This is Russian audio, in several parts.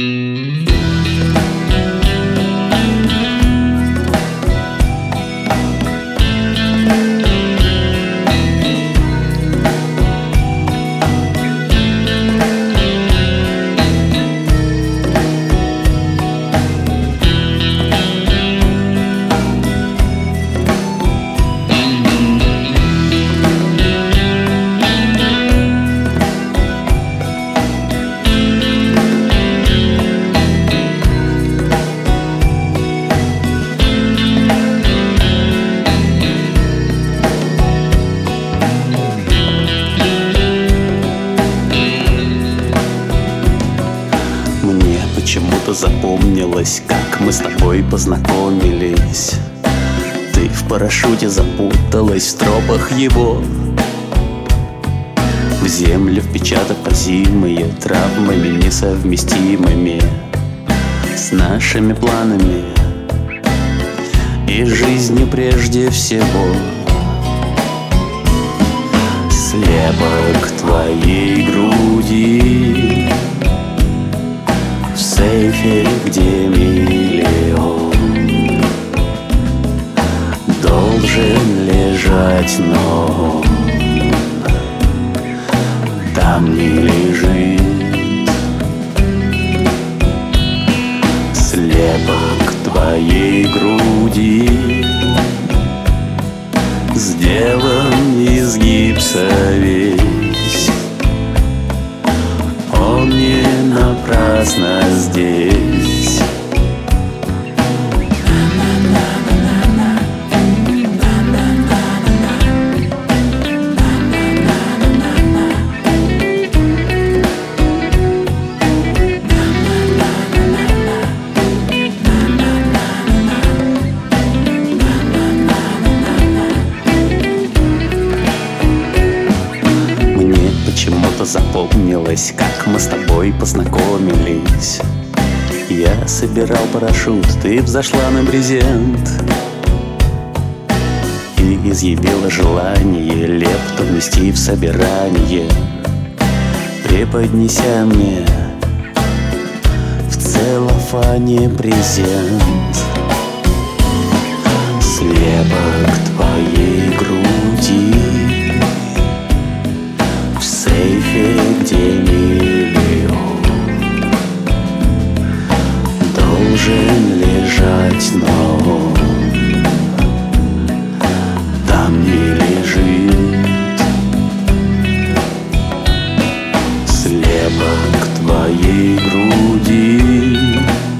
Почему-то запомнилось, как мы с тобой познакомились. Ты в парашюте запуталась в тропах его, в землю впечатав озимые травмами несовместимыми с нашими планами и жизнью прежде всего. Слепок твоей груди в сейфе, где миллион должен лежать, но там не лежит. Слепок твоей груди сделан из гипса весь, он не напрасно здесь. Почему-то запомнилось, как мы с тобой познакомились. Я собирал парашют, ты взошла на брезент и изъявила желание лепту внести в собирание, преподнеся мне в целлофане презент. Слепок твоей груди в сейфе, где миллион должен лежать, но там не лежит. Слепок твоей груди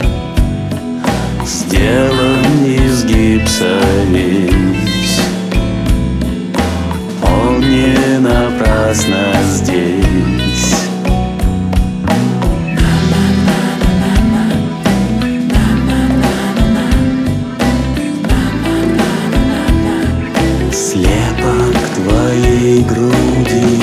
сделан из гипса весь, он не напрасно здесь. Слепок твоей груди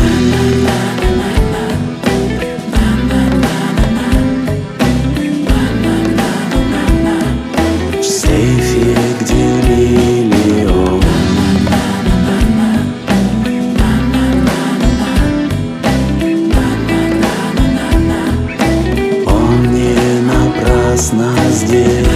в сейфе, где миллион он не напрасно здесь.